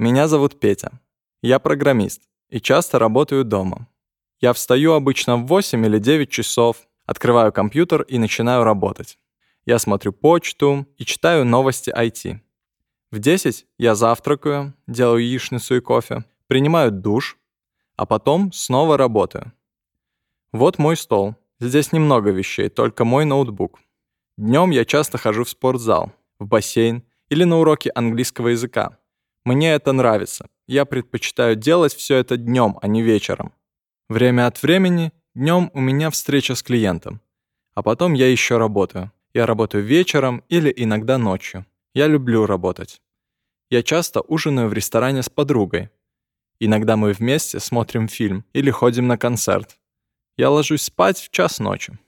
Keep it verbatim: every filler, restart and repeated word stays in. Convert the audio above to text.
Меня зовут Петя. Я программист и часто работаю дома. Я встаю обычно в восемь или девять часов, открываю компьютер и начинаю работать. Я смотрю почту и читаю новости ай ти. В десять я завтракаю, делаю яичницу и кофе, принимаю душ, а потом снова работаю. Вот мой стол. Здесь немного вещей, только мой ноутбук. Днем я часто хожу в спортзал, в бассейн или на уроки английского языка. Мне это нравится. Я предпочитаю делать все это днем, а не вечером. Время от времени днем у меня встреча с клиентом, а потом я еще работаю. Я работаю вечером или иногда ночью. Я люблю работать. Я часто ужинаю в ресторане с подругой. Иногда мы вместе смотрим фильм или ходим на концерт. Я ложусь спать в час ночи.